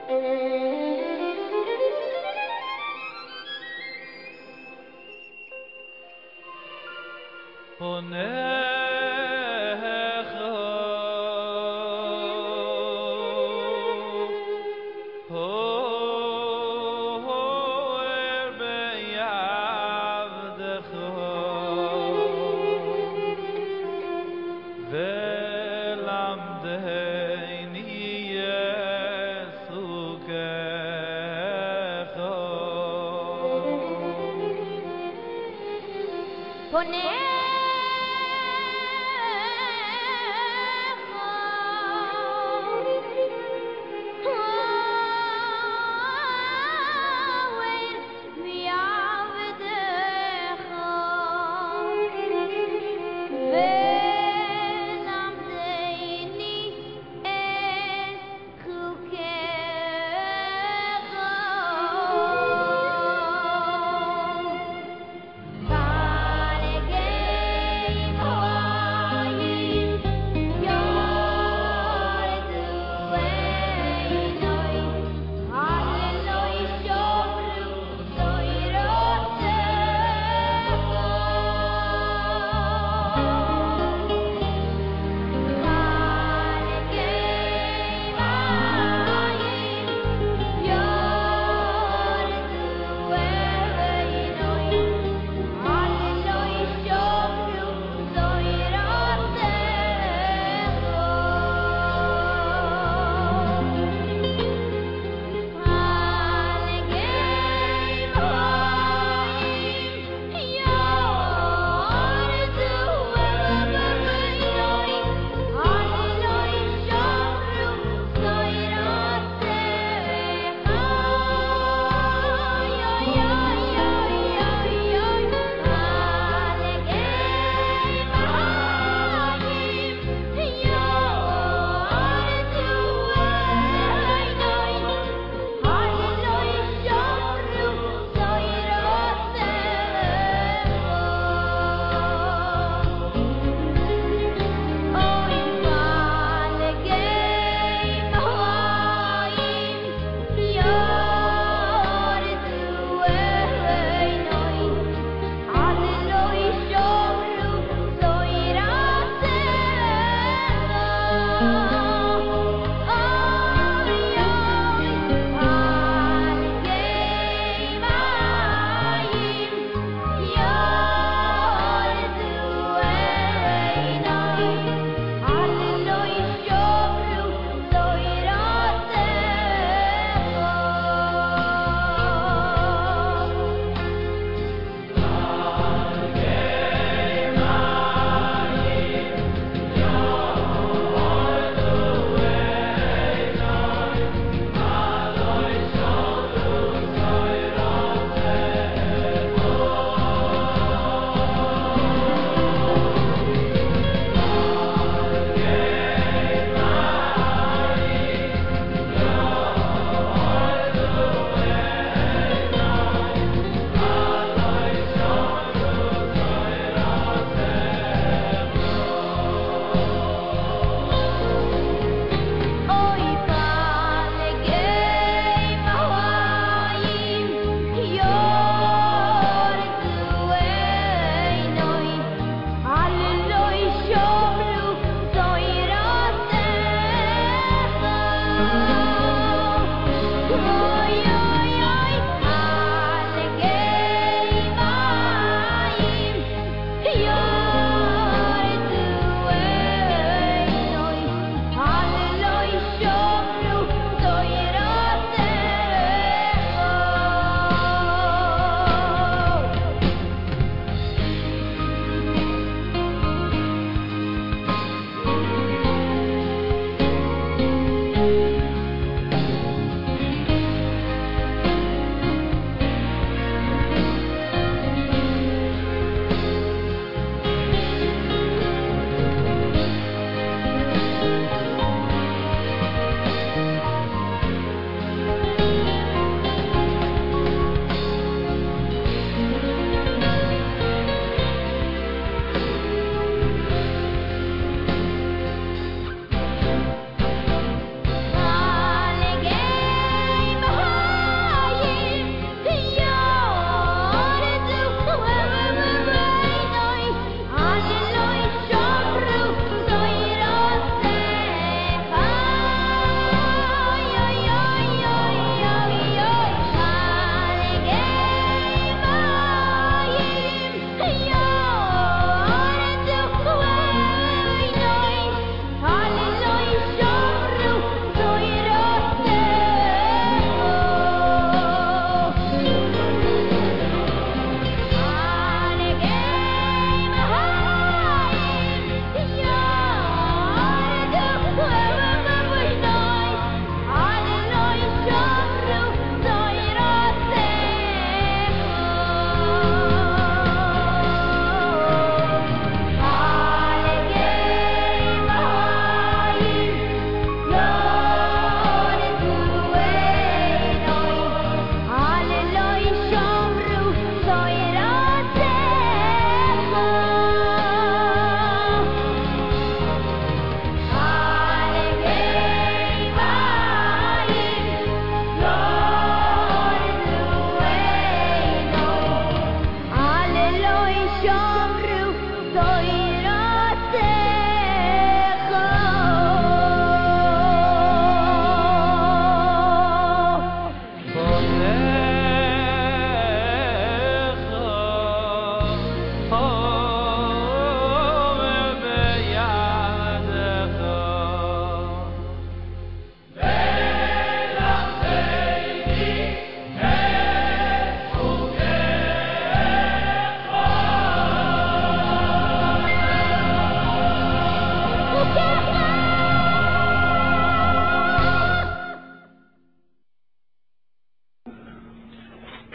Again.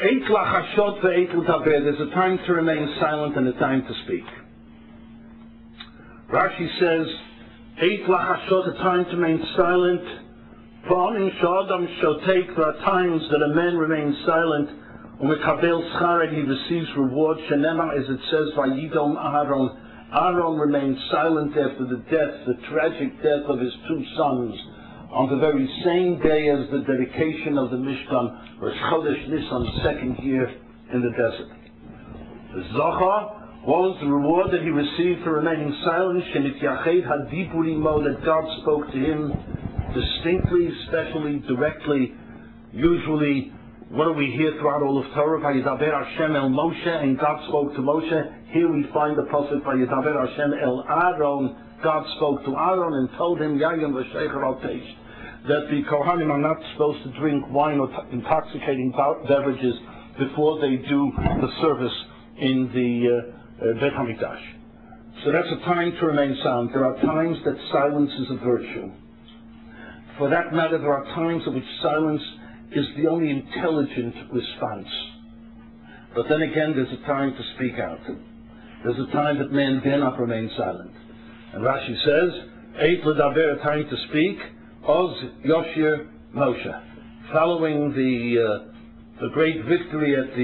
There's a time to remain silent and a time to speak. Rashi says, a time to remain silent. There are times that a man remains silent, and he receives reward. As it says, Vayidom Aaron. Aaron remained silent after the tragic death of his two sons, on the very same day as the dedication of the Mishkan, Rosh Chodesh Nisan, the second year in the desert. The Zohar, what was the reward that he received for remaining silent? That God spoke to him distinctly, specially, directly. Usually, what do we hear throughout all of Torah? Vayidaber Hashem el Moshe, and God spoke to Moshe. Here we find the pasuk Vayidaber Hashem el Aaron. God spoke to Aaron and told him, Yayim v'sheicher al teish, that the Kohanim are not supposed to drink wine or intoxicating beverages before they do the service in the Beit HaMikdash. So that's a time to remain silent. There are times that silence is a virtue. For that matter, there are times in which silence is the only intelligent response. But then again, there's a time to speak out. There's a time that man dare not remain silent. And Rashi says, Eit ledaber, a time to speak, Oz Yoshir Moshe. Following the great victory at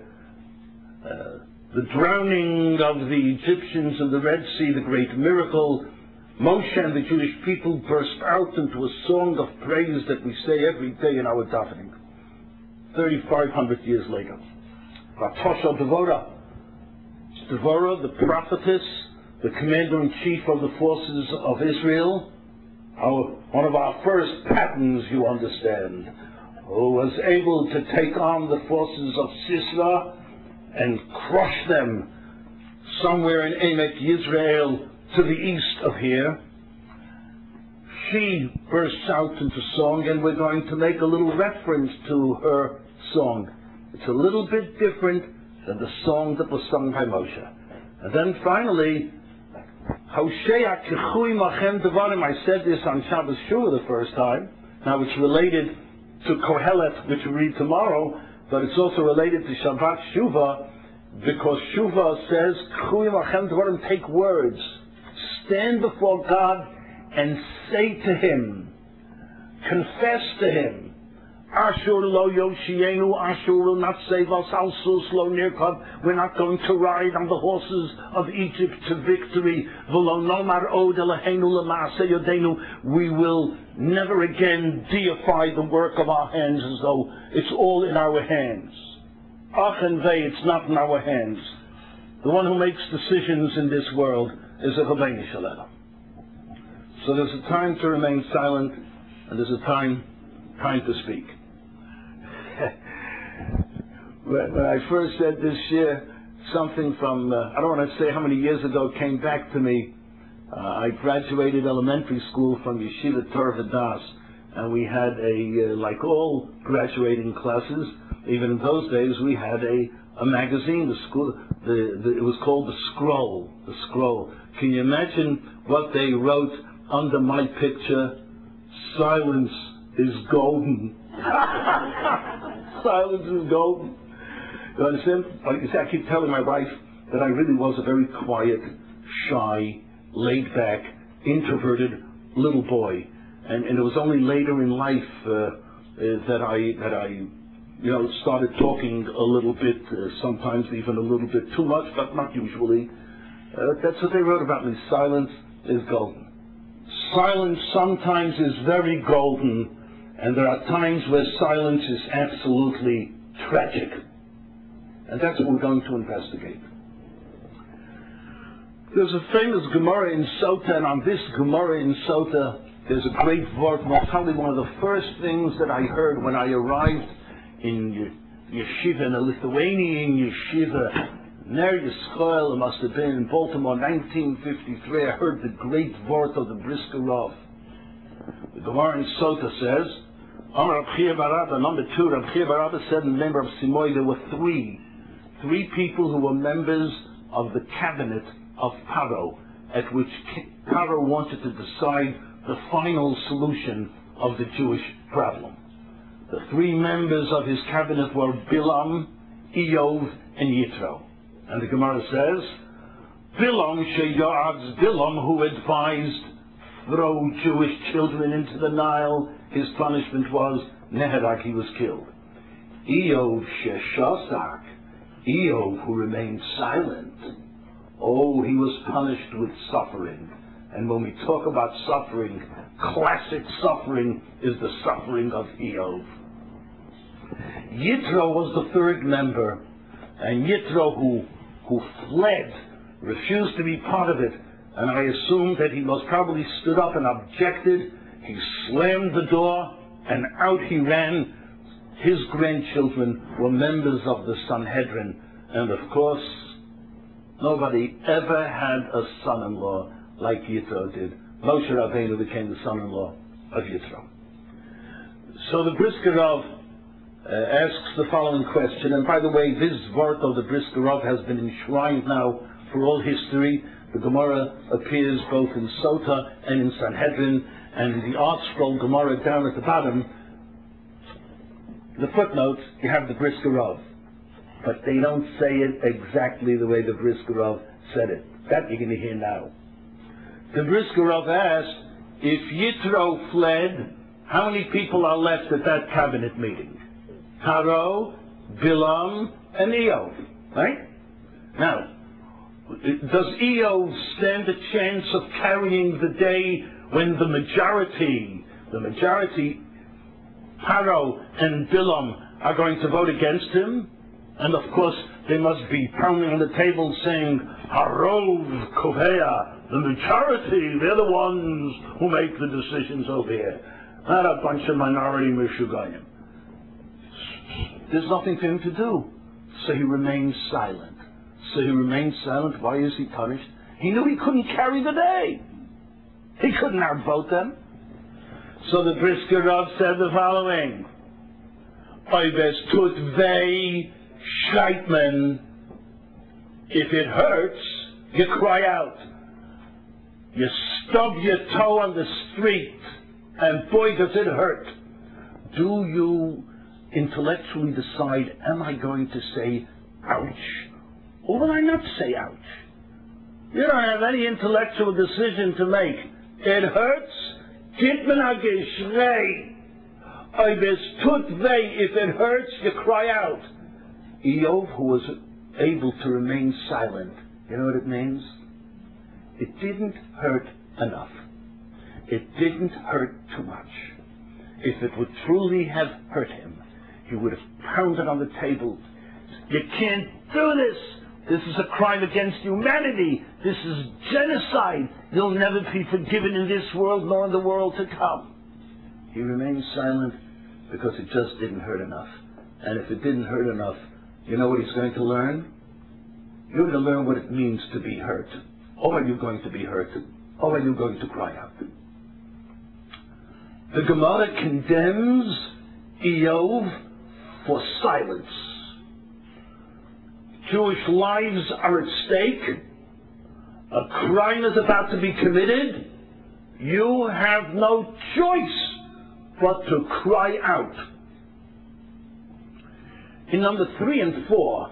the drowning of the Egyptians in the Red Sea, the great miracle, Moshe and the Jewish people burst out into a song of praise that we say every day in our davening. 3,500 years later. Vatosha Devorah. Devorah, the prophetess, the commander-in-chief of the forces of Israel, one of our first patterns, you understand, who was able to take on the forces of Sisera and crush them somewhere in Emek Yisrael to the east of here. She bursts out into song, and we're going to make a little reference to her song. It's a little bit different than the song that was sung by Moshe. And then finally, Hoshea Kichui Machem Devarim. I said this on Shabbos Shuvah the first time. Now it's related to Kohelet, which we read tomorrow, but it's also related to Shabbat Shuvah, because Shuvah says, Kichui Machem Devarim, take words. Stand before God and say to Him, confess to Him, Ashur lo yoshienu, Ashur will not save us, Al-sus lo nirkab, we're not going to ride on the horses of Egypt to victory, V'lo nomar od Eloheinu l'maaseh yodenu, we will never again deify the work of our hands as though it's all in our hands. Ach and vei, it's not in our hands. The one who makes decisions in this world is a Rabbeinu Shalom. So there's a time to remain silent, and there's a time to speak. When I first said this year, something from, I don't want to say how many years ago, came back to me. I graduated elementary school from Yeshiva Torah V'das, and we had like all graduating classes, even in those days, we had a magazine, it was called The Scroll. Can you imagine what they wrote under my picture? Silence is golden. Silence is golden. You understand? Like you see, I keep telling my wife that I really was a very quiet, shy, laid-back, introverted little boy, and it was only later in life that I started talking a little bit, sometimes even a little bit too much, but not usually. That's what they wrote about me. Silence is golden. Silence sometimes is very golden, and there are times where silence is absolutely tragic. And that's what we're going to investigate. There's a famous Gemara in Sota, and on this Gemara in Sota, there's a great word. Probably one of the first things that I heard when I arrived in yeshiva, in a Lithuanian yeshiva, Ner Yisrael, it must have been in Baltimore, 1953. I heard the great word of the Brisker Rav. The Gemara in Sota says, Amar Reb Chia bar Abba, number 2, Reb Chia bar Abba said in the name of Simoy, there were three people who were members of the cabinet of Paro, at which Paro wanted to decide the final solution of the Jewish problem. The three members of his cabinet were Bilam, Eov, and Yitro. And the Gemara says, Bilam she'ya'adz, Bilam who advised throw Jewish children into the Nile, his punishment was Neherak, he was killed. Eov she'shasak, Eov who remained silent, oh, he was punished with suffering. And when we talk about suffering, classic suffering is the suffering of Eov. Yitro was the third member, and Yitro who fled, refused to be part of it, and I assume that he most probably stood up and objected. He slammed the door, and out he ran. His grandchildren were members of the Sanhedrin, and of course, nobody ever had a son-in-law like Yitro did. Moshe Rabbeinu became the son-in-law of Yitro. So the Brisker Rav asks the following question, and by the way, this vort of the Brisker Rav has been enshrined now for all history. The Gemara appears both in Sota and in Sanhedrin, and the Art Scroll Gemara down at the bottom, the footnote, you have the Brisker Rav, but they don't say it exactly the way the Brisker Rav said it. That you're going to hear now. The Brisker Rav asked, if Yitro fled, how many people are left at that cabinet meeting? Paro, Bilam, and Eov, right? Now, does Eov stand a chance of carrying the day when the majority, Paro and Bilam, are going to vote against him? And of course, they must be pounding on the table saying, Harov Kovea, the majority, they're the ones who make the decisions over here. Not a bunch of minority Meshugayim. There's nothing for him to do. So he remains silent. Why is he punished? He knew he couldn't carry the day. He couldn't outvote them. So the Brisker Rav said the following, Oibes tut vei Scheitman, if it hurts, you cry out. You stub your toe on the street, and boy does it hurt. Do you intellectually decide, am I going to say ouch, or will I not say ouch? You don't have any intellectual decision to make. It hurts. If it hurts, you cry out. Eov, who was able to remain silent, you know what it means? It didn't hurt enough. It didn't hurt too much. If it would truly have hurt him, he would have pounded on the table. You can't do this. This is a crime against humanity. This is genocide. You'll never be forgiven in this world nor in the world to come. He remained silent because it just didn't hurt enough. And if it didn't hurt enough, you know what he's going to learn? You're going to learn what it means to be hurt. Or are you going to be hurt? Or are you going to cry out? The Gemara condemns Eov for silence. Jewish lives are at stake. A crime is about to be committed. You have no choice but to cry out. In number 3 and 4,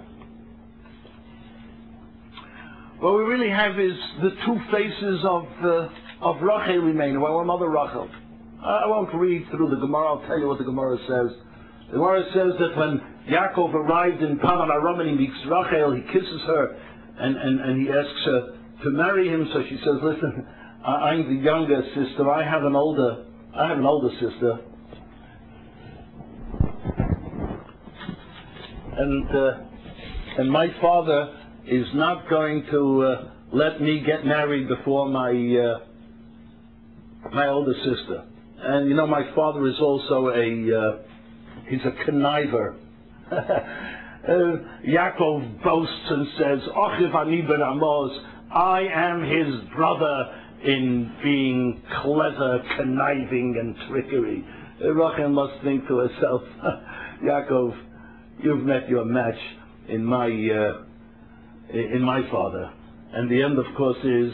what we really have is the two faces of Rachel Imenu, our mother Rachel. I won't read through the Gemara. I'll tell you what the Gemara says. The Gemara says that when Yaakov arrived in Padan Aram and he meets Rachel, he kisses her and he asks her to marry him. So she says, "Listen, I'm the younger sister. I have an older sister, and my father is not going to let me get married before my older sister. And you know, my father is also he's a conniver." Yaakov boasts and says, "Achiv ani ben Amos, I am his brother in being clever, conniving, and trickery." Rachel must think to herself, "Yaakov, you've met your match in my father." And the end, of course, is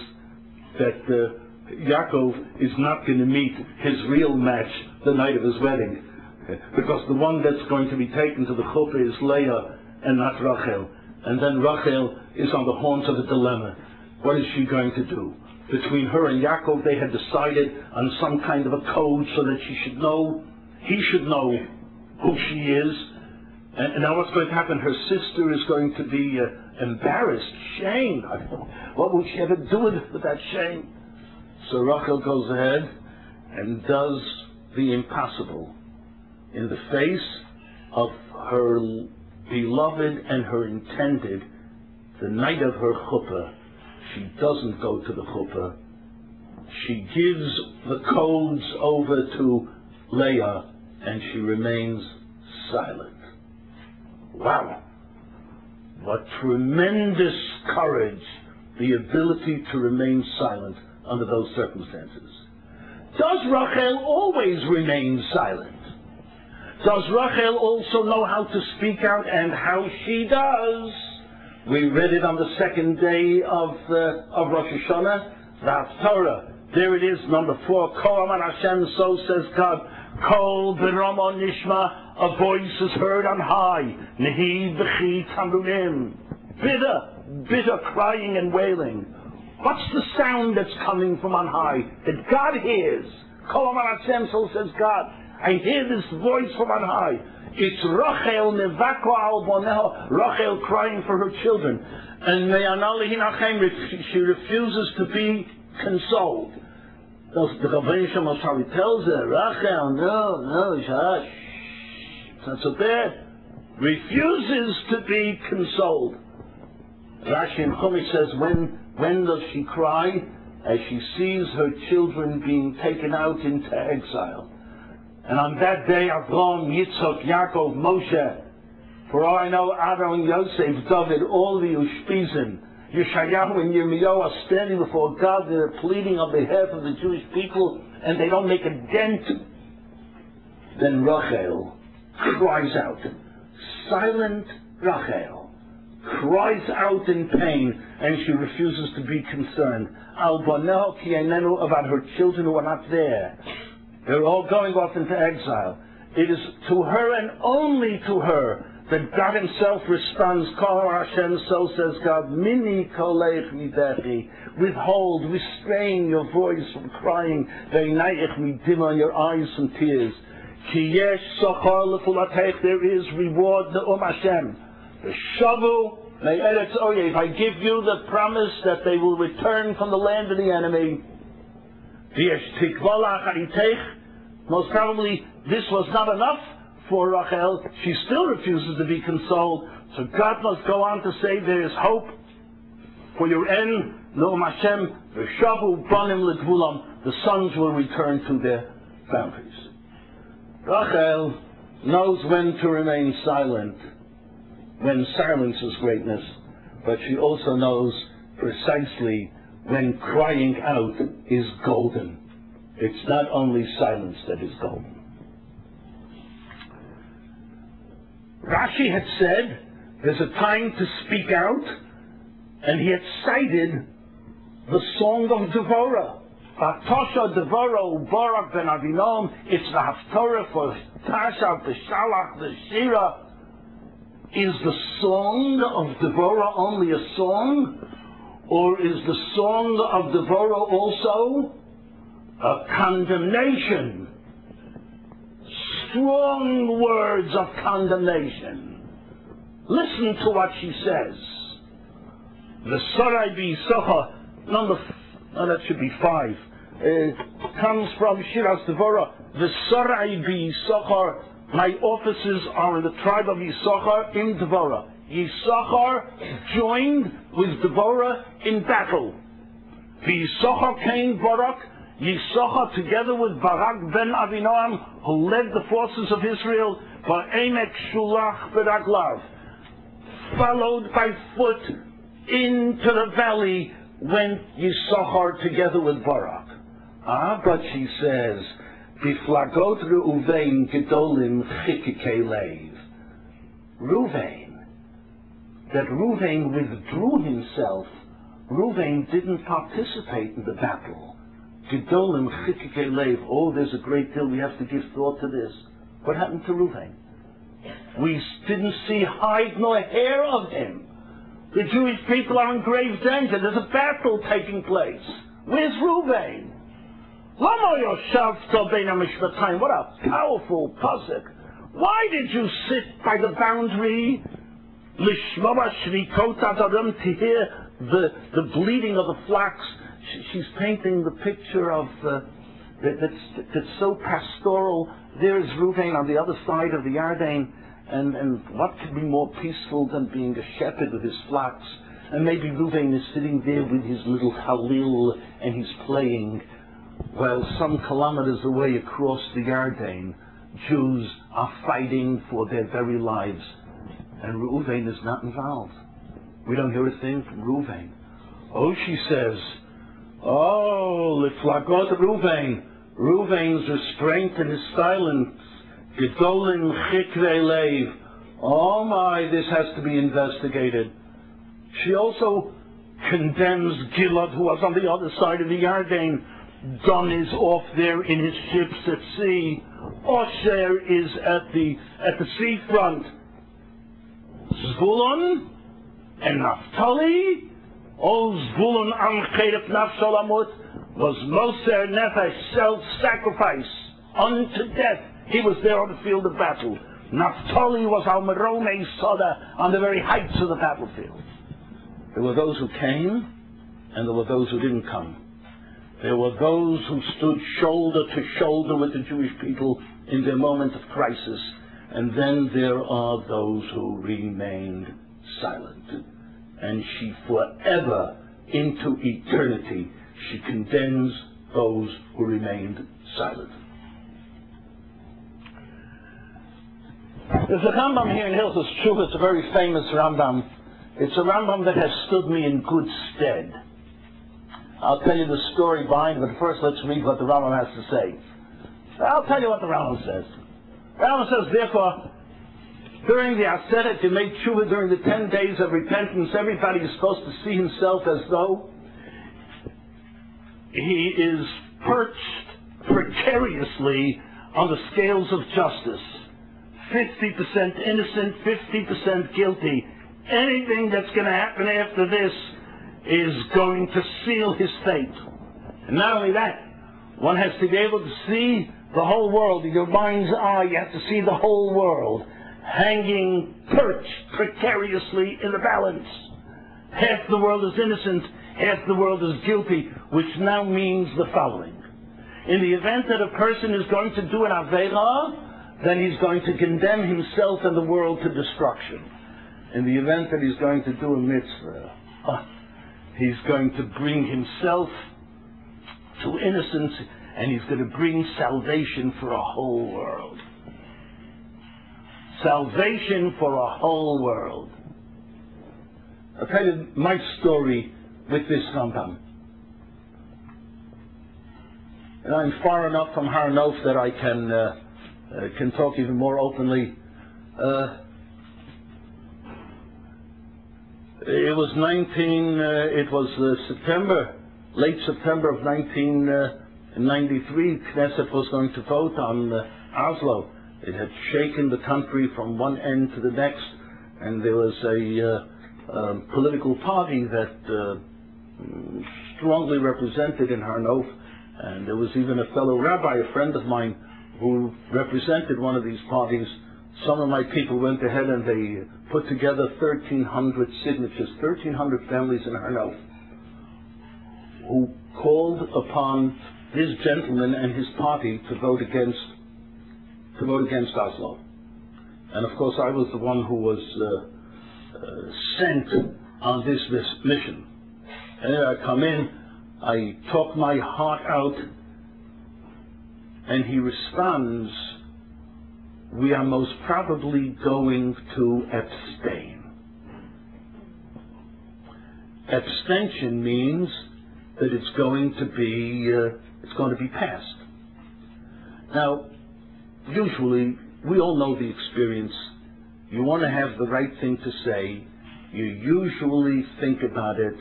that Yaakov is not going to meet his real match the night of his wedding. Because the one that's going to be taken to the chuppah is Leah and not Rachel. And then Rachel is on the horns of a dilemma. What is she going to do? Between her and Yaakov, they had decided on some kind of a code so that he should know who she is. And now what's going to happen? Her sister is going to be embarrassed, shamed. What will she ever do with that shame? So Rachel goes ahead and does the impossible. In the face of her beloved and her intended, the night of her chuppah, she doesn't go to the chuppah. She gives the codes over to Leah, and she remains silent. Wow! What tremendous courage, the ability to remain silent under those circumstances. Does Rachel always remain silent? Does Rachel also know how to speak out, and how she does? We read it on the second day of Rosh Hashanah, the Haftarah. There it is, number 4. Ko Amar Hashem, so says God. Kol b'rama nishma, a voice is heard on high. Nehi b'chi tanurim. Bitter crying and wailing. What's the sound that's coming from on high that God hears? Kol Amar Hashem, so says God. I hear this voice from on high. It's Rachel nevakwa al boneha, Rachel crying for her children. And she refuses to be consoled. The Rabbeinu Shalom tells her, Rachel, no, shush. It's not so bad. Refuses to be consoled. Rashi in Chumash says, when does she cry? As she sees her children being taken out into exile. And on that day, Avraham, Yitzchak, Yaakov, Moshe, for all I know, Aaron, Yosef, David, all the Ushpizim, Yeshayahu and Yirmiyahu are standing before God. They're pleading on behalf of the Jewish people, and they don't make a dent. Then Rachel cries out. Silent Rachel cries out in pain, and she refuses to be concerned. Al Banel ki einenu, about her children who are not there. They're all going off into exile. It is to her and only to her that God Himself responds, Kol Hashem, so says God, Mini kolech midechi, withhold, restrain your voice from crying, ve'inayich midima, your eyes from tears. Ki yesh sochar lefulatech, there is reward, Ne'um Hashem. The shavu me'eretz oyev, I give you the promise that they will return from the land of the enemy. V'yesh tikva la'acharitech, most probably this was not enough for Rachel. She still refuses to be consoled. So God must go on to say there is hope for your end. Ne'um Hashem, v'shavu banim l'gvulam, the sons will return to their boundaries. Rachel knows when to remain silent, when silence is greatness, but she also knows precisely when crying out is golden. It's not only silence that is golden. Rashi had said there's a time to speak out, and he had cited the song of Devorah. Vatosha Devorah Barak ben Avinom. It's the Haftarah for Tasha, the Shalach, the Shira. Is the song of Devorah only a song, or is the song of Devorah also a condemnation? Strong words of condemnation. Listen to what she says. The Sarai B'Yisachar, that should be 5. Comes from Shiras Devorah. The Sarai B'Yisachar, my officers are in the tribe of Yisachar in Devorah. Yisachar joined with Devorah in battle. Yisachar came Barak. Yisachar, together with Barak ben Avinoam, who led the forces of Israel, Ba'emek Shulach B'Raglav, followed by foot into the valley, went Yisachar together with Barak. But she says, Biflagot Reuven Gedolim Chikikei Leiv. Reuven, that Reuven withdrew himself. Reuven didn't participate in the battle. Gedolim Chikikei Leiv. Oh, there's a great deal. We have to give thought to this. What happened to Reuven? We didn't see hide nor hair of him. The Jewish people are in grave danger. There's a battle taking place. Where's Reuven? What a powerful pasuk. Why did you sit by the boundary to hear the bleating of the flocks? She's painting the picture of that's so pastoral. There is Reuven on the other side of the Yarden, and what could be more peaceful than being a shepherd with his flocks? And maybe Reuven is sitting there with his little Halil and he's playing, while some kilometers away across the Yarden, Jews are fighting for their very lives. And Reuven is not involved. We don't hear a thing from Reuven. Oh, she says, oh, Liflagot Reuven. Reuven's restraint and his silence. Gedolim Chikvei Leiv. Oh my, this has to be investigated. She also condemns Gilad, who was on the other side of the Yarden. Don is off there in his ships at sea. Osher is at the seafront. Zvulun and Naphtali. Oh, Zvulun Amcheref Nafshalamut was Moser Nefesh, self-sacrifice unto death. He was there on the field of battle. Naphtali was Al Meromei Soda, on the very heights of the battlefield. There were those who came, and there were those who didn't come. There were those who stood shoulder to shoulder with the Jewish people in their moment of crisis, and then there are those who remained silent. And she forever, into eternity, she condemns those who remained silent. There's a Rambam here in Hilchos Tshuva. It's a very famous Rambam. It's a Rambam that has stood me in good stead. I'll tell you the story behind it, but first let's read what the Rambam has to say. I'll tell you what the Rambam says. The Rambam says, therefore, during the Aseret, you make Tshuva during the 10 days of repentance. Everybody is supposed to see himself as though he is perched precariously on the scales of justice. 50% innocent, 50% guilty. Anything that's going to happen after this is going to seal his fate. And not only that, one has to be able to see the whole world. In your mind's eye, you have to see the whole world hanging, perched precariously in the balance. Half the world is innocent, half the world is guilty, which now means the following. In the event that a person is going to do an Aveira, then he's going to condemn himself and the world to destruction. In the event that he's going to do a mitzvah, he's going to bring himself to innocence, and he's going to bring salvation for a whole world. Salvation for a whole world. I'll tell you my story with this Rambam. And I'm far enough from Har Nof that I can talk even more openly. It was September, late September of 1993. Knesset was going to vote on Oslo. It had shaken the country from one end to the next, and there was a political party that strongly represented in Har Nof, and there was even a fellow rabbi, a friend of mine, who represented one of these parties. Some of my people went ahead and they put together 1,300 signatures, 1,300 families in Har Nof, who called upon this gentleman and his party to vote against Oslo. And of course I was the one who was sent on this mission. And I come in, I talk my heart out, and he responds, "We are most probably going to abstain." Abstention means that it's going to be passed. Now, usually, we all know the experience. You want to have the right thing to say. You usually think about it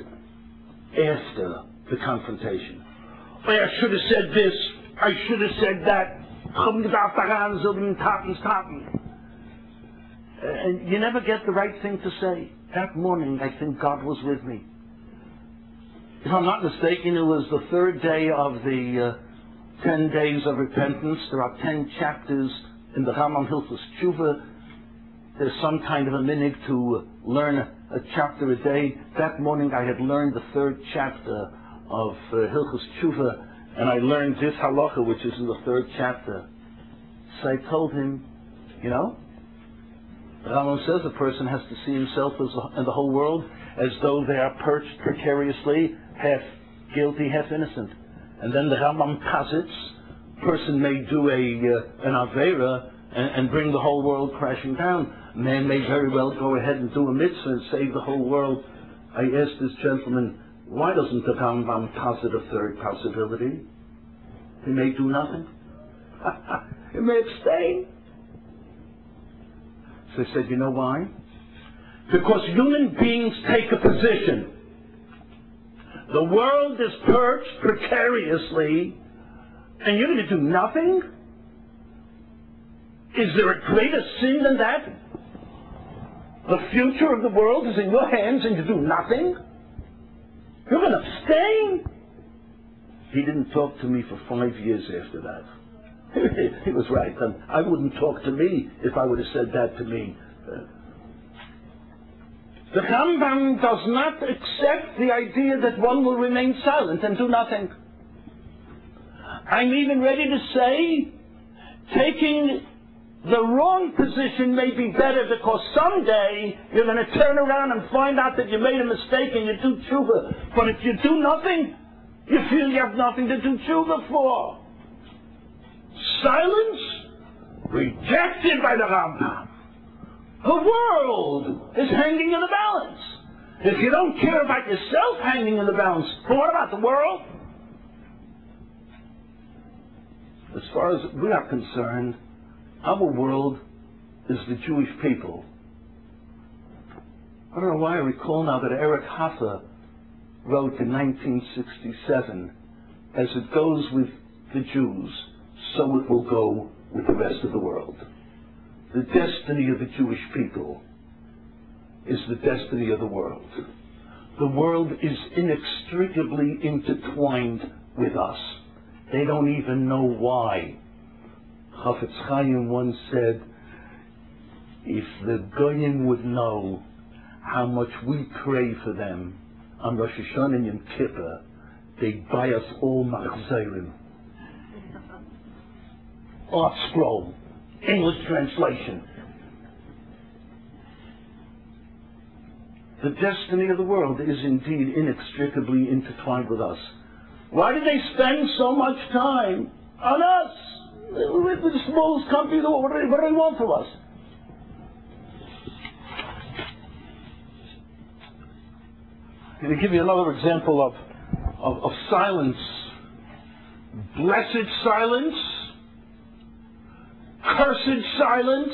after the confrontation. "Oh, I should have said this. I should have said that. And you never get the right thing to say. That morning, I think God was with me. If I'm not mistaken, it was the third day of the 10 days of repentance. There are 10 chapters in the Rambam Hilchos Tshuva. There's some kind of a minute to learn a chapter a day. That morning I had learned the third chapter of Hilchos Tshuva, and I learned this halacha, which is in the third chapter. So I told him, you know, the Rambam says a person has to see himself and the whole world as though they are perched precariously, half guilty, half innocent. And then the Rambam posits, person may do an Aveira and bring the whole world crashing down. Man may very well go ahead and do a mitzvah and save the whole world. I asked this gentleman, why doesn't the Rambam posit a third possibility? He may do nothing. He may abstain. So I said, you know why? Because human beings take a position. The world is perched precariously, and you're going to do nothing? Is there a greater sin than that? The future of the world is in your hands and you do nothing? You're going to abstain? He didn't talk to me for 5 years after that. He was right. I wouldn't talk to me if I would have said that to me. The Rambam does not accept the idea that one will remain silent and do nothing. I'm even ready to say, taking the wrong position may be better, because someday you're going to turn around and find out that you made a mistake and you do tshuva. But if you do nothing, you feel you have nothing to do tshuva for. Silence? Rejected by the Rambam. The world is hanging in the balance. If you don't care about yourself hanging in the balance, but what about the world? As far as we are concerned, our world is the Jewish people. I don't know why I recall now that Eric Hoffa wrote in 1967, as it goes with the Jews, so it will go with the rest of the world. The destiny of the Jewish people is the destiny of the world. The world is inextricably intertwined with us. They don't even know why. Chafetz Chaim once said, if the Goyim would know how much we pray for them on Rosh Hashanah and Yom Kippur, they'd buy us all Machzerim. Art Scroll, English translation. The destiny of the world is indeed inextricably intertwined with us. Why do they spend so much time on us? We're the smallest country in the world. What do they want from us? I'm going to give you another example of silence. Blessed silence. Cursed silence.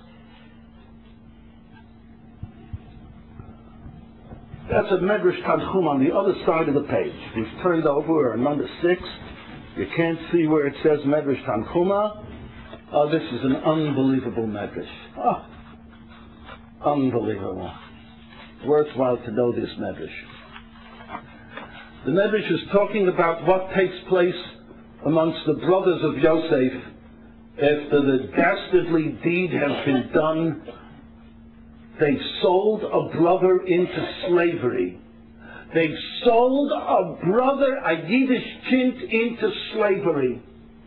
That's a Medrash Tanchuma on the other side of the page. We've turned over, we're on number 6. You can't see where it says Medrash Tanchuma. Oh, this is an unbelievable Medrash. Oh, unbelievable. Worthwhile to know this Medrash. The Medrash is talking about what takes place amongst the brothers of Yosef after the dastardly deed has been done. They sold a brother into slavery. They sold a brother, a Yiddish kind, into slavery.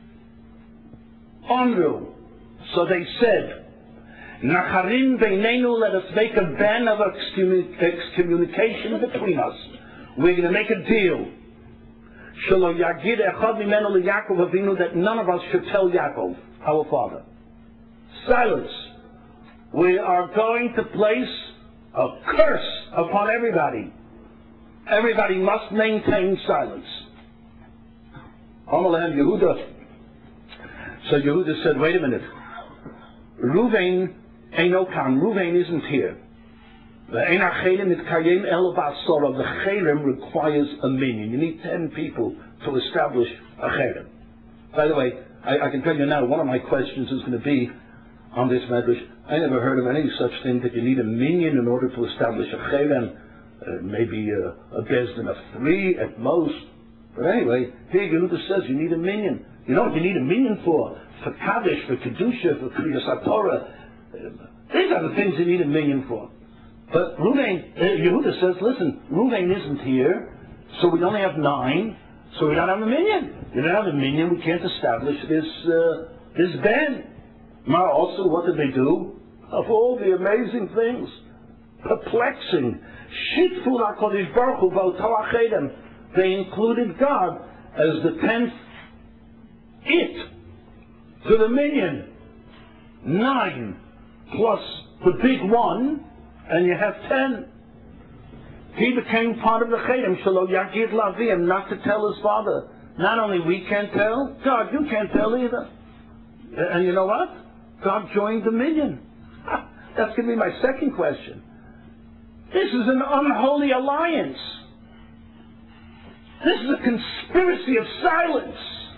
Onru. So they said, Nacharin beinenu, let us make a ban of excommunication between us. We're going to make a deal. Shelo yagid echad mimenu liYaakov Avinu, that none of us should tell Yaakov, our father. Silence. We are going to place a curse upon everybody. Everybody must maintain silence. Amalehem Yehuda. So Yehuda said, wait a minute. Ruvain eino kan. Ruvain isn't here. The Cherem requires a minion. You need 10 people to establish a Cherem. By the way, I can tell you now, one of my questions is going to be on this medrash. I never heard of any such thing that you need a minyan in order to establish a cherem. Maybe a bezdin of 3 at most. But anyway, here Yehuda says you need a minyan. You know what you need a minyan for? For Kaddish, for Kedusha, for Kriyas HaTorah. These are the things you need a minyan for. But Yehuda says, listen, Reuven isn't here, so we only have 9, so we don't have a minyan. You don't have a minyan, we can't establish this ben. Now also, what did they do? Of all the amazing things, perplexing, Shitful HaKadosh Baruch Hu v'oto ha'chedem. They included God as the 10th to the minyan. 9 plus the big 1, and you have 10. He became part of the chedem, shelo yagid lavim, not to tell his father. Not only we can't tell, God, you can't tell either. And you know what? God joined the minyan. That's going to be my second question. This is an unholy alliance. This is a conspiracy of silence.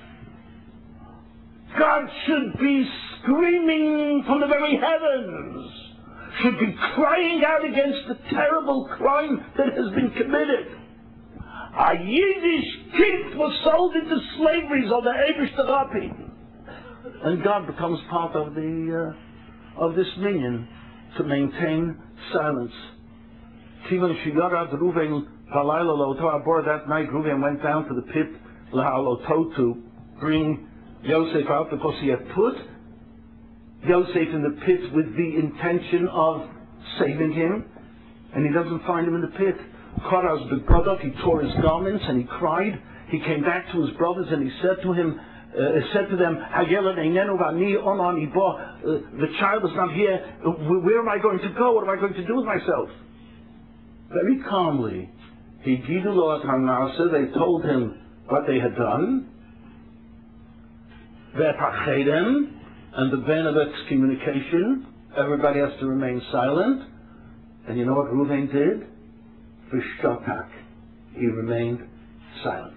God should be screaming from the very heavens, should be crying out against the terrible crime that has been committed. A Yiddish kid was sold into slavery, so the Eibush Terapi. And God becomes part of this minyan to maintain silence. That night, Reuven went down to the pit to bring Yosef out, because he had put Yosef in the pit with the intention of saving him, and he doesn't find him in the pit. Korah's big brother, he tore his garments and he cried. He came back to his brothers and he said to them, the child is not here. Where am I going to go? What am I going to do with myself? Very calmly, they told him what they had done, and the ban of excommunication. Everybody has to remain silent. And you know what Reuven did? V'shotak. He remained silent.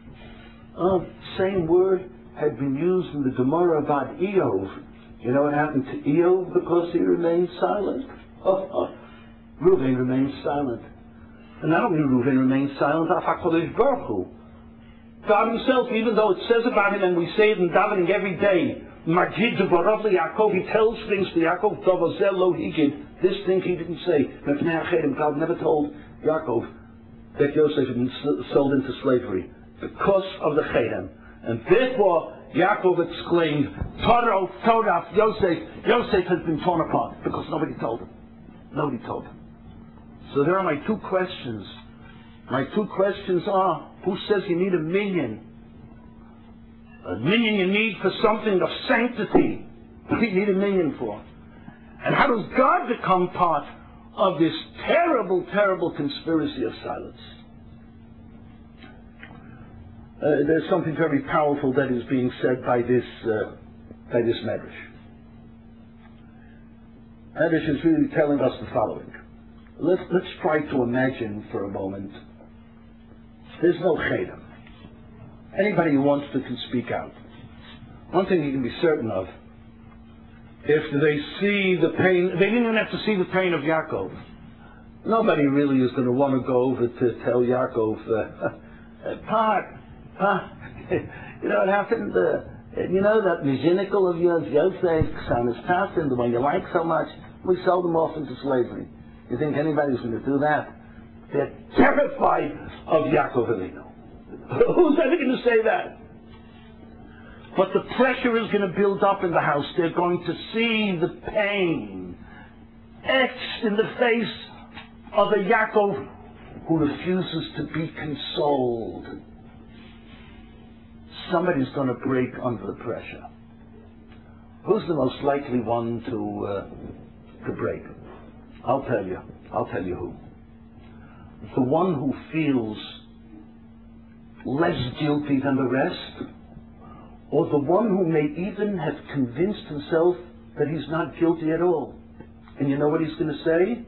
Same word had been used in the Gemara about Eov. You know what happened to Eov because he remained silent? Reuven remained silent. And not only Reuven remained silent, HaKadosh Baruch Hu. God himself, even though it says about him, and we say it in davening every day, Magid Barav Yaakov, he tells things to Yaakov, Davazel lo higid, this thing he didn't say. God never told Yaakov that Yosef had been sold into slavery because of the chedem. And therefore, Yaakov exclaimed, Torah, Yosef has been torn apart, because nobody told him. Nobody told him. So there are my 2 questions. My 2 questions are, who says you need a minyan? A minyan you need for something of sanctity. What do you need a minyan for? And how does God become part of this terrible, terrible conspiracy of silence? There's something very powerful that is being said by this medrash. Medrash is really telling us the following. Let's try to imagine for a moment. There's no chedem. Anybody who wants to can speak out. One thing you can be certain of, if they see the pain, they didn't even have to see the pain of Yaakov. Nobody really is going to want to go over to tell Yaakov, you know what happened? You know that mizinical of yours, Yosef, Ksanis, the one you like so much, we sold them off into slavery. You think anybody's going to do that? They're terrified of Yaakov Avinu. Who's ever going to say that? But the pressure is going to build up in the house. They're going to see the pain etched in the face of a Yaakov who refuses to be consoled. Somebody's going to break under the pressure. Who's the most likely one to break? I'll tell you who. The one who feels less guilty than the rest, or the one who may even have convinced himself that he's not guilty at all. And you know what he's going to say?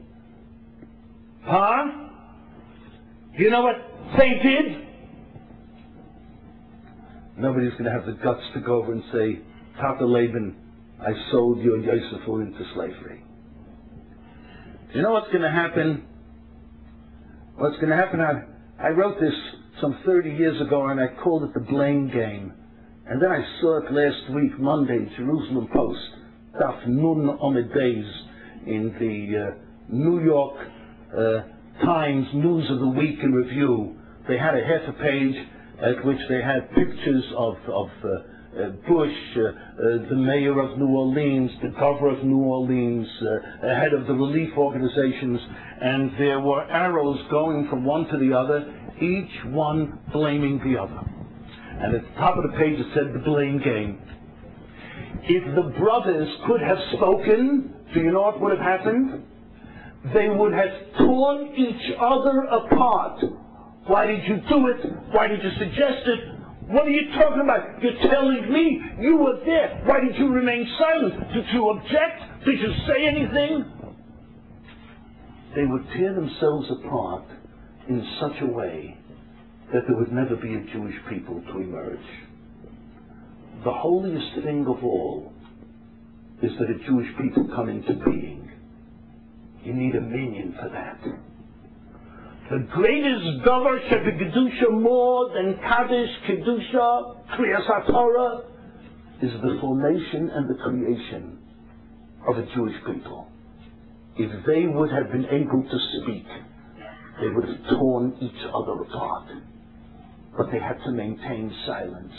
You know what they did? Nobody's going to have the guts to go over and say, Tata Laban, I sold you and Yosef into slavery. You know what's going to happen? What's going to happen? I wrote this some 30 years ago, and I called it the blame game. And then I saw it last week, Monday, Jerusalem Post, Daf Nun Omid Days, in the New York Times News of the Week in Review. They had a half a page at which they had pictures of Bush, the mayor of New Orleans, the governor of New Orleans, head of the relief organizations, and there were arrows going from one to the other, each one blaming the other. And at the top of the page it said the blame game. If the brothers could have spoken, do you know what would have happened? They would have torn each other apart. Why did you do it? Why did you suggest it? What are you talking about? You're telling me you were there. Why did you remain silent? Did you object? Did you say anything? They would tear themselves apart in such a way that there would never be a Jewish people to emerge. The holiest thing of all is that a Jewish people come into being. You need a minion for that. The greatest davar shebegedusha, more than Kaddish, Kedusha, Kriyas HaTorah, is the formation and the creation of a Jewish people. If they would have been able to speak, they would have torn each other apart. But they had to maintain silence.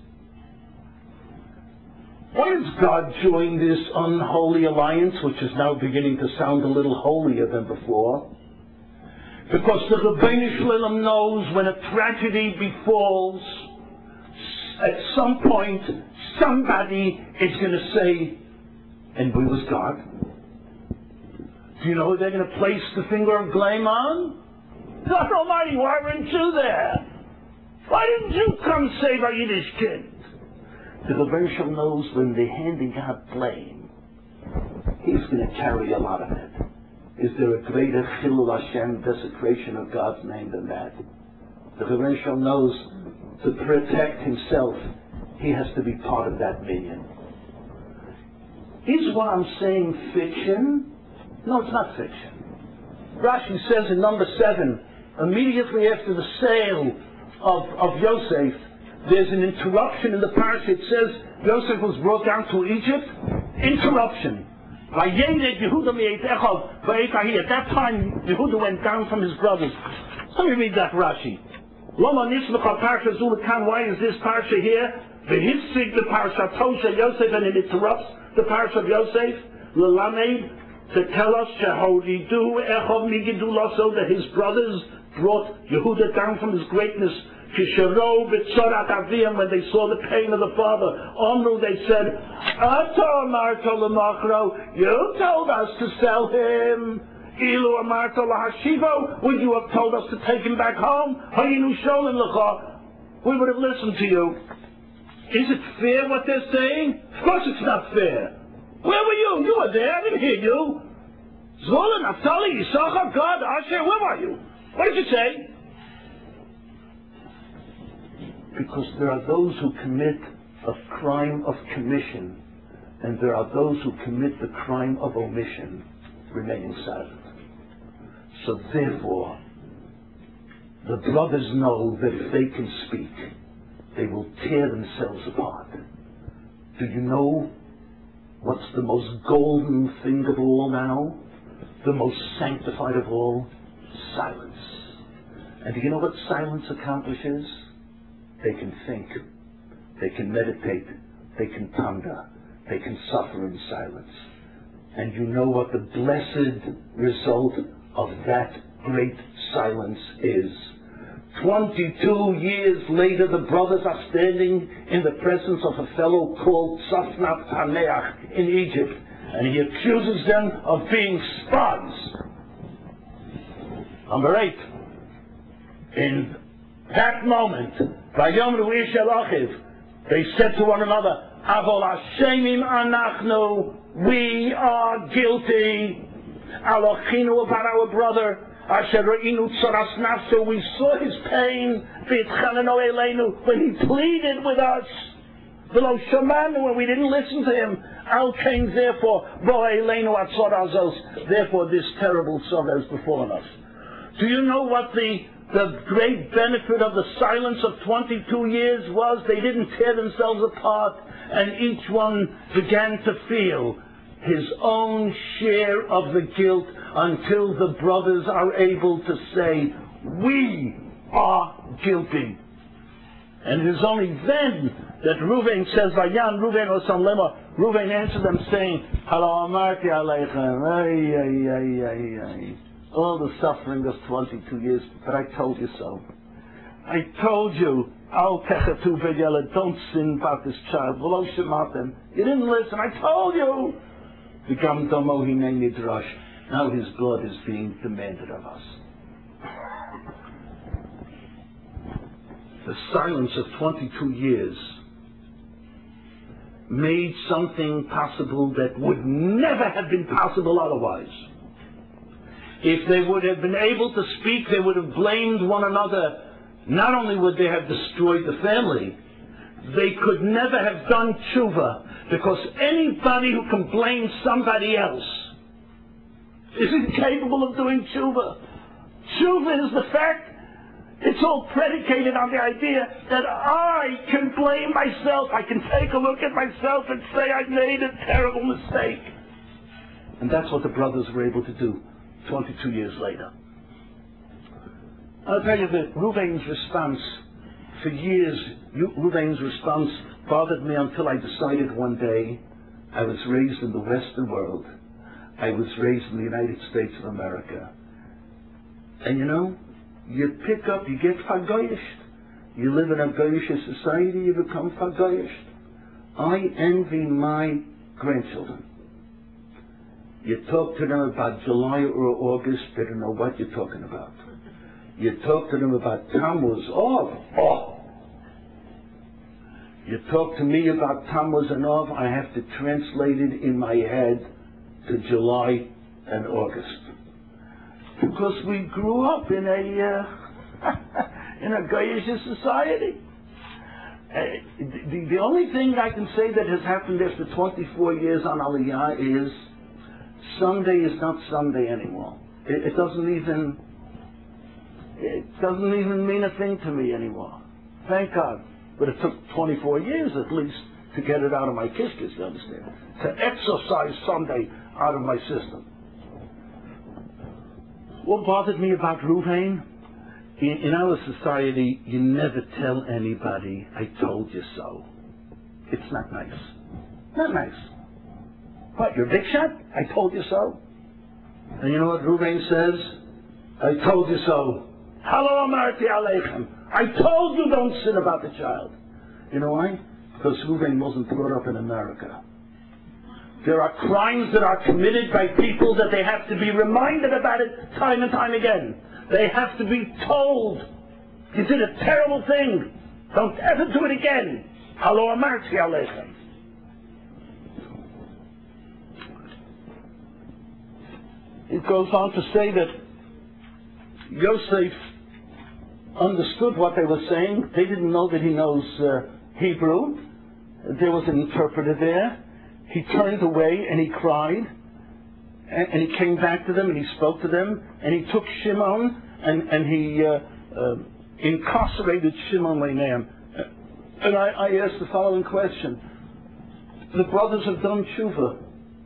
Why does God join this unholy alliance, which is now beginning to sound a little holier than before? Because the Rebbeinu Shalom knows when a tragedy befalls, at some point, somebody is going to say, and where was God? Do you know who they're going to place the finger of blame on? God Almighty, why weren't you there? Why didn't you come save our Yiddish kid? The Rebbeinu Shalom knows when they're handing out blame, he's going to carry a lot of it. Is there a greater Chilul Hashem, desecration of God's name, than that? The Rebbeinu Shalom knows to protect himself, he has to be part of that minion. Is what I'm saying fiction? No, it's not fiction. Rashi says in number 7, immediately after the sale of Yosef, there's an interruption in the parasha. It says Yosef was brought down to Egypt. Interruption. At that time, Yehuda went down from his brothers. Let me read that Rashi. Why is this parasha here? The parasha Tosha Yosef, and it interrupts the parasha of Yosef. To tell us that his brothers brought Yehuda down from his greatness. When they saw the pain of the father, they said, you told us to sell him. Would you have told us to take him back home? We would have listened to you. Is it fair what they're saying? Of course it's not fair. Where were you? You were there. I didn't hear you. Zvulun, Naphtali, Yisachar, God, Asher, where were you? What did you say? Because there are those who commit a crime of commission, and there are those who commit the crime of omission, remaining silent. So therefore, the brothers know that if they can speak, they will tear themselves apart. Do you know what's the most golden thing of all now? The most sanctified of all? Silence. And do you know what silence accomplishes? They can think, they can meditate, they can ponder, they can suffer in silence. And you know what the blessed result of that great silence is? 22 years later, the brothers are standing in the presence of a fellow called Safnat Paneach in Egypt, and he accuses them of being spies. Number 8. In that moment, they said to one another, Avol Hashemim anachnu, we are guilty. Alochinu, about our brother, Asher re'inu tzoras nafsho, we saw his pain, v'yitchanenu eleinu, when he pleaded with us, v'lo shomanu, when we didn't listen to him, al kain, therefore, bo eleinu atzor azos, therefore this terrible sorrow has befallen us. Do you know what the great benefit of the silence of 22 years was? They didn't tear themselves apart, and each one began to feel his own share of the guilt until the brothers are able to say, we are guilty. And it is only then that Reuven says, Vayan Reuven osam lema, Reuven answered them saying, Halo amarti aleichem, all the suffering of 22 years, but I told you so. I told you, Al techatu v'yeled, don't sin about this child. V'lo shematem. You didn't listen. I told you. V'gam domo hinei nidrash. Now his blood is being demanded of us. The silence of 22 years made something possible that would never have been possible otherwise. If they would have been able to speak, they would have blamed one another. Not only would they have destroyed the family, they could never have done tshuva, because anybody who can blame somebody else is incapable of doing tshuva. Tshuva is the fact, it's all predicated on the idea that I can blame myself. I can take a look at myself and say I made a terrible mistake. And that's what the brothers were able to do 22 years later. I'll tell you that Reuven's response, for years, Reuven's response bothered me until I decided one day I was raised in the Western world. I was raised in the United States of America. And you know, you pick up, you get fagoyished. You live in a goyish society, you become fagoyished. I envy my grandchildren. You talk to them about July or August, they don't know what you're talking about. You talk to them about Tammuz, You talk to me about Tammuz and Av, I have to translate it in my head to July and August. Because we grew up in a goyish society. The only thing I can say that has happened after 24 years on Aliyah is Sunday is not Sunday anymore. It doesn't even mean a thing to me anymore. Thank God. But it took 24 years at least to get it out of my kiskis, you understand? To exorcise Sunday out of my system. What bothered me about Reuven? In our society, you never tell anybody, I told you so. It's not nice. Not nice. What, you're a big shot? I told you so. And you know what Reuven says? I told you so. Halo amarti aleichem. I told you don't sin about the child. You know why? Because Reuven wasn't brought up in America. There are crimes that are committed by people that they have to be reminded about it time and time again. They have to be told, you did a terrible thing. Don't ever do it again. Halo amarti aleichem. It goes on to say that Yosef understood what they were saying. They didn't know that he knows Hebrew. There was an interpreter there. He turned away and he cried. And he came back to them and he spoke to them. And he took Shimon and he incarcerated Shimon Leneam. And I asked the following question. The brothers have done tshuva.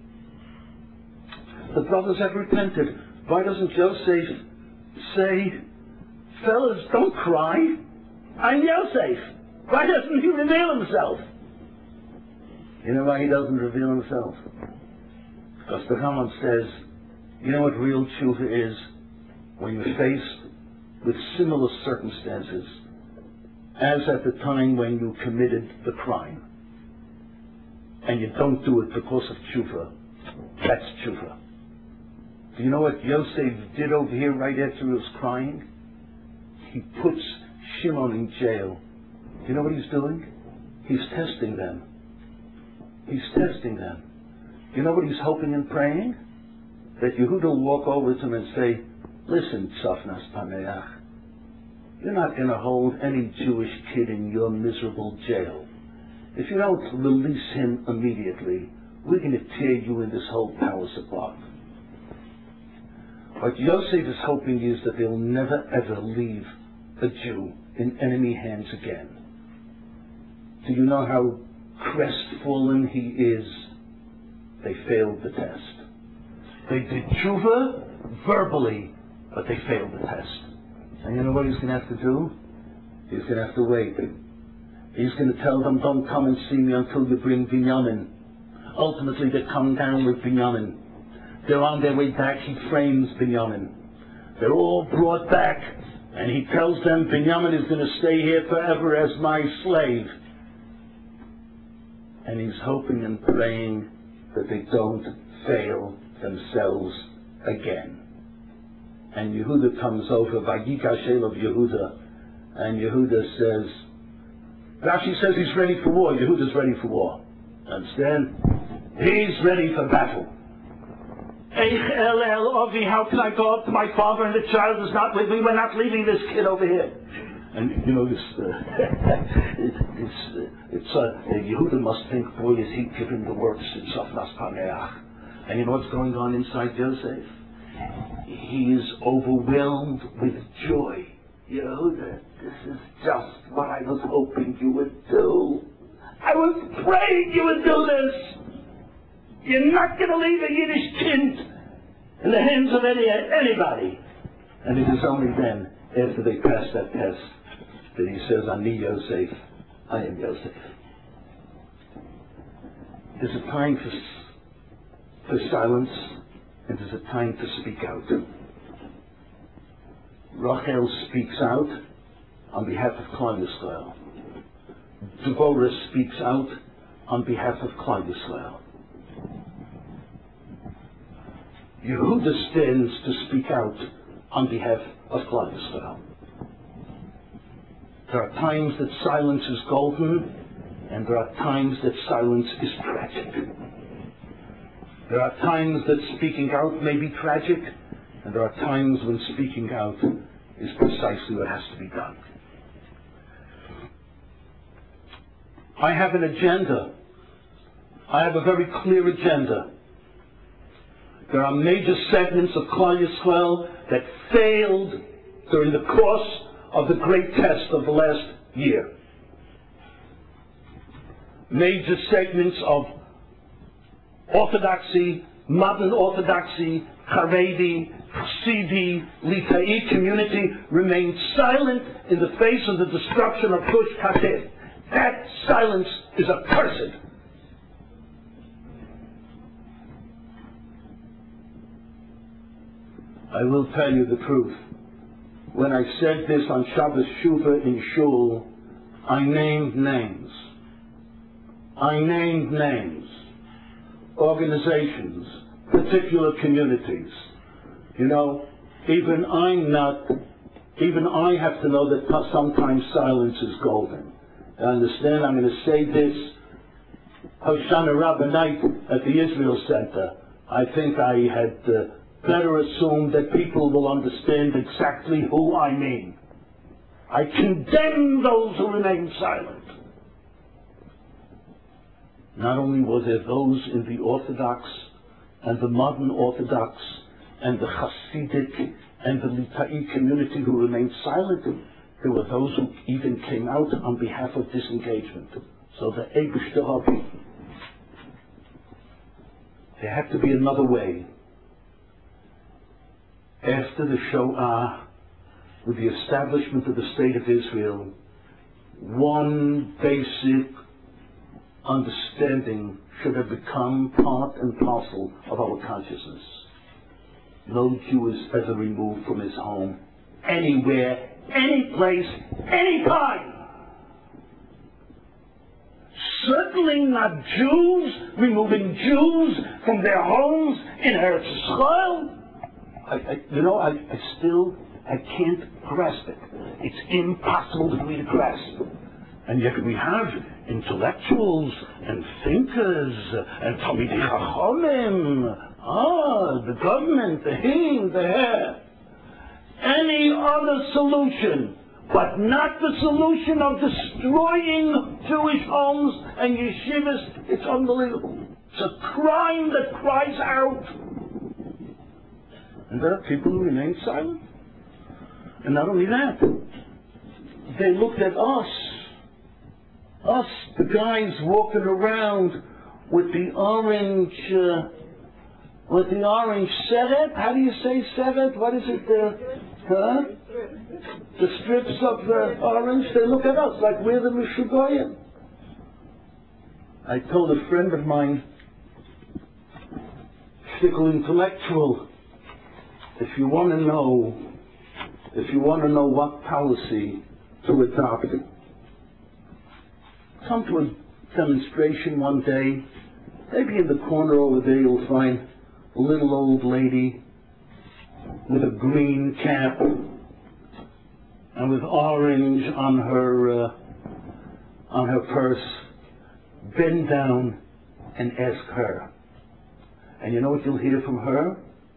The brothers have repented. Why doesn't Joseph say, fellas, don't cry. I'm Yosef. Why doesn't he reveal himself? You know why he doesn't reveal himself? Because the Rambam says, you know what real tshuva is? When you're faced with similar circumstances as at the time when you committed the crime. And you don't do it because of tshuva. That's tshuva. Do you know what Yosef did over here right after he was crying? He puts Shimon in jail. Do you know what he's doing? He's testing them. He's testing them. You know what he's hoping and praying? That Yehuda will walk over to him and say, Listen, Tzafnas Paneach, you're not going to hold any Jewish kid in your miserable jail. If you don't release him immediately, we're going to tear you and this whole palace apart. What Yosef is hoping is that they'll never ever leave a Jew in enemy hands again. Do you know how crestfallen he is? They failed the test. They did tshuva verbally, but they failed the test. And you know what he's going to have to do? He's going to have to wait. He's going to tell them, don't come and see me until you bring Binyamin. Ultimately, they come down with Binyamin. They're on their way back. He frames Binyamin. They're all brought back. And he tells them, Binyamin is going to stay here forever as my slave. And he's hoping and praying that they don't fail themselves again. And Yehuda comes over, Vayikashel of Yehuda, and Yehuda says, Rashi says he's ready for war. Yehuda's ready for war. Understand? He's ready for battle. Eich El El Ovi, how can I go up to my father and the child is not with me? We're not leaving this kid over here. And you know, Yehuda must think, boy, is he giving the works in Tzafnas Paneach. And you know what's going on inside Yosef? He is overwhelmed with joy. Yehuda, this is just what I was hoping you would do. I was praying you would do this. You're not going to leave a Yiddish kind in the hands of anybody. And it is only then, after they pass that test, that he says, Ani Yosef, I am Yosef. There's a time for silence, and there's a time to speak out. Rachel speaks out on behalf of Klal Yisrael. Devorah speaks out on behalf of Klal Yisrael. Yehuda stands to speak out on behalf of Klal Yisrael. There are times that silence is golden, and there are times that silence is tragic. There are times that speaking out may be tragic, and there are times when speaking out is precisely what has to be done. I have an agenda. I have a very clear agenda. There are major segments of Klal Yisrael that failed during the course of the great test of the last year. Major segments of Orthodoxy, modern Orthodoxy, Haredi, Chassidi, Litai community remained silent in the face of the destruction of Gush Katif. That silence is accursed. I will tell you the truth. When I said this on Shabbos Shuvah in Shul, I named names. Organizations, particular communities. You know, even I have to know that sometimes silence is golden. I understand? I'm going to say this Hoshana Rabbah night at the Israel Center. I think I had better assume that people will understand exactly who I mean. I condemn those who remain silent. Not only were there those in the Orthodox and the modern Orthodox and the Hasidic and the Litai community who remained silent, there were those who even came out on behalf of disengagement. So the Eibishter Hobby. There had to be another way. After the Shoah, with the establishment of the State of Israel, one basic understanding should have become part and parcel of our consciousness. No Jew is ever removed from his home, anywhere, any place, any time. Certainly not Jews removing Jews from their homes in Eretz Yisrael. I can't grasp it. It's impossible for me to grasp. And yet we have intellectuals and thinkers and Talmidei Chachamim, the government, the him, the hair. other solution, but not the solution of destroying Jewish homes and yeshivas. It's unbelievable. It's a crime that cries out. And there are people who remain silent. And not only that, they looked at us, the guys walking around with the orange seret. How do you say seret? What is it? The strips of the orange. They look at us like we're the Mishugoyim. I told a friend of mine, fickle intellectual, if you want to know what policy to adopt, come to a demonstration one day. Maybe in the corner over there you'll find a little old lady with a green cap and with orange on her purse. Bend down and ask her. And you know what you'll hear from her?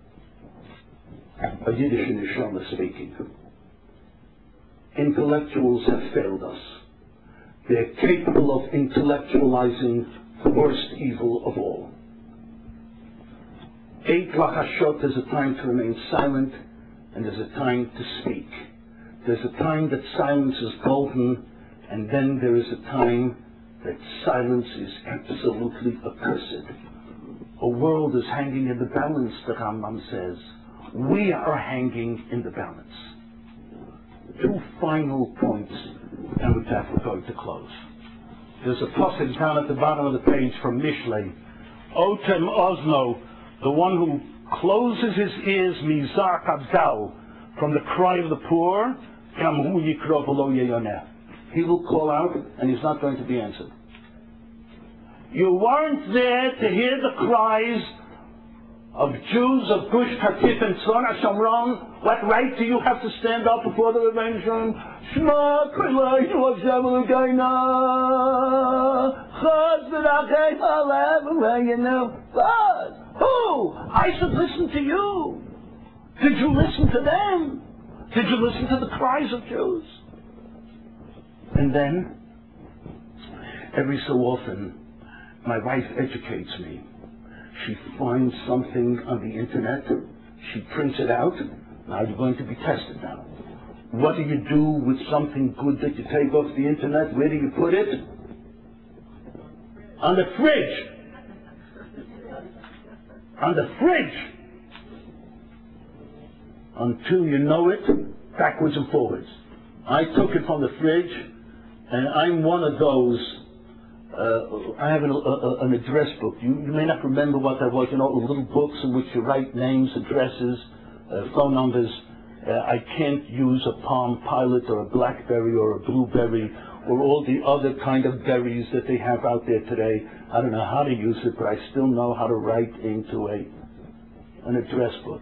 A Yiddish neshama speaking. Intellectuals have failed us. They're capable of intellectualizing the worst evil of all. Eight lachashot, there's a time to remain silent, and there's a time to speak. There's a time that silence is golden, and then there is a time that silence is absolutely accursed. A world is hanging in the balance, the Rambam says. We are hanging in the balance. Two final points, and with that we're going to close. There's a pasuk down at the bottom of the page from Mishlei. Otem Ozno, the one who closes his ears, Mizar Kabdal, from the cry of the poor, he will call out and he's not going to be answered. You weren't there to hear the cries of Jews of Gush Katif and Tzfon HaShamron. What right do you have to stand up before the Rebbeinu Shalom? Shema K'laynu Hashem Elokeinu Chaz v'rachem alev v'yenu. God, who? I should listen to you. Did you listen to them? Did you listen to the cries of Jews? And then, every so often, my wife educates me. She finds something on the internet, she prints it out. Now you're going to be tested now. What do you do with something good that you take off the internet? Where do you put it? On the fridge. On the fridge. Until you know it, backwards and forwards. I took it from the fridge, and I'm one of those. I have an address book. You may not remember what that was. You know, little books in which you write names, addresses, phone numbers. I can't use a Palm Pilot or a Blackberry or a Blueberry or all the other kind of berries that they have out there today. I don't know how to use it, but I still know how to write into an address book.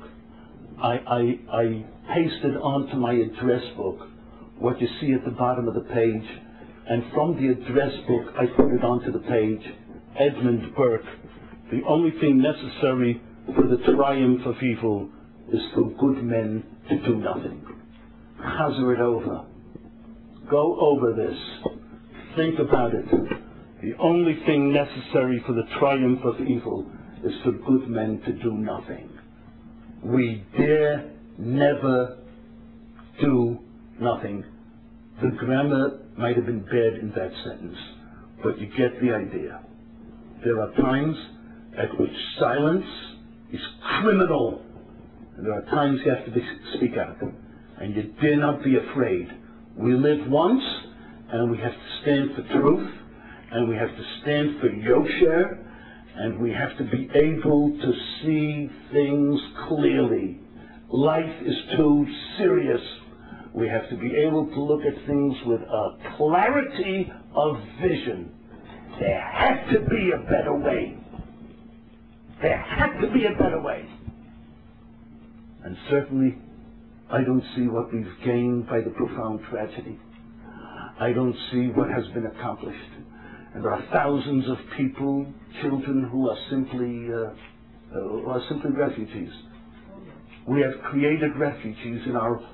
I pasted onto my address book what you see at the bottom of the page, and from the address book I put it onto the page. Edmund Burke, the only thing necessary for the triumph of evil is for good men to do nothing. Chazer it over. Go over this. Think about it. The only thing necessary for the triumph of evil is for good men to do nothing. We dare never do nothing. The grammar might have been bad in that sentence, but you get the idea. There are times at which silence is criminal, and there are times you have to speak out, and you dare not be afraid. We live once, and we have to stand for truth, and we have to stand for Yosher, and we have to be able to see things clearly. Life is too serious. We have to be able to look at things with a clarity of vision. There had to be a better way. There had to be a better way. And certainly, I don't see what we've gained by the profound tragedy. I don't see what has been accomplished. And there are thousands of people, children, who are simply refugees. We have created refugees in our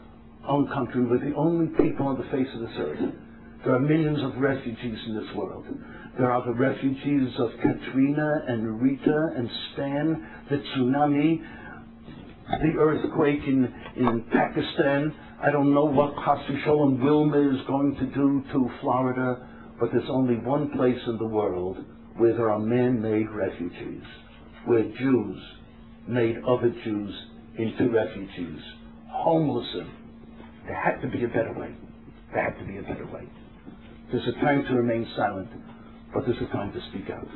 own country. We're the only people on the face of this earth. There are millions of refugees in this world. There are the refugees of Katrina and Rita and Stan, the tsunami, the earthquake in Pakistan. I don't know what Pastor and Wilma is going to do to Florida, but there's only one place in the world where there are man-made refugees, where Jews made other Jews into refugees. Homeless. There had to be a better way. There had to be a better way. There's a time to remain silent, but there's a time to speak out.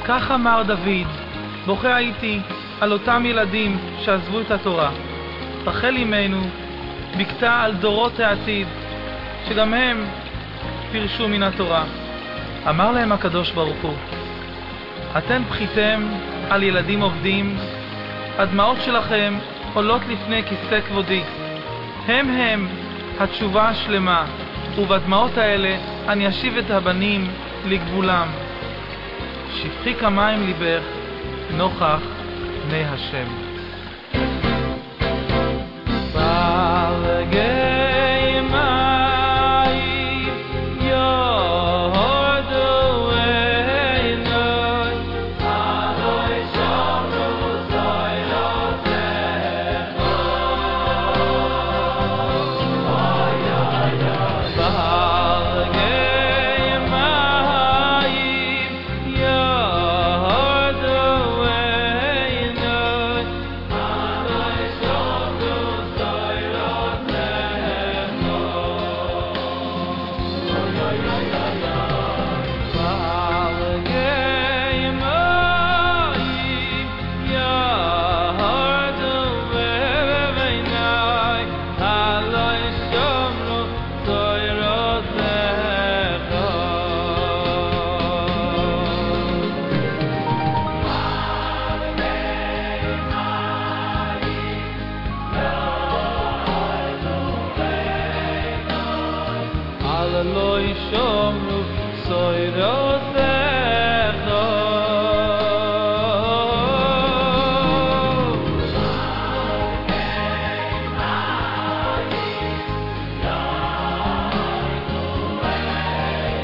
כך אמר דוד, בוכה הייתי על אותם ילדים שעזבו את התורה. רחל אמנו בקתה על דורות העתיד, שגם הם פירשו מן התורה. אמר להם הקדוש ברוך הוא, אתם בכיתם על ילדים עובדים, הדמעות שלכם עולות לפני כיסא כבודי. הם התשובה השלמה, ובדמעות האלה אני אשיב את הבנים לגבולם. שפכי כמים ליבך נוכח פני השם.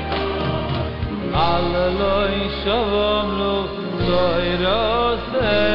Shalom lo,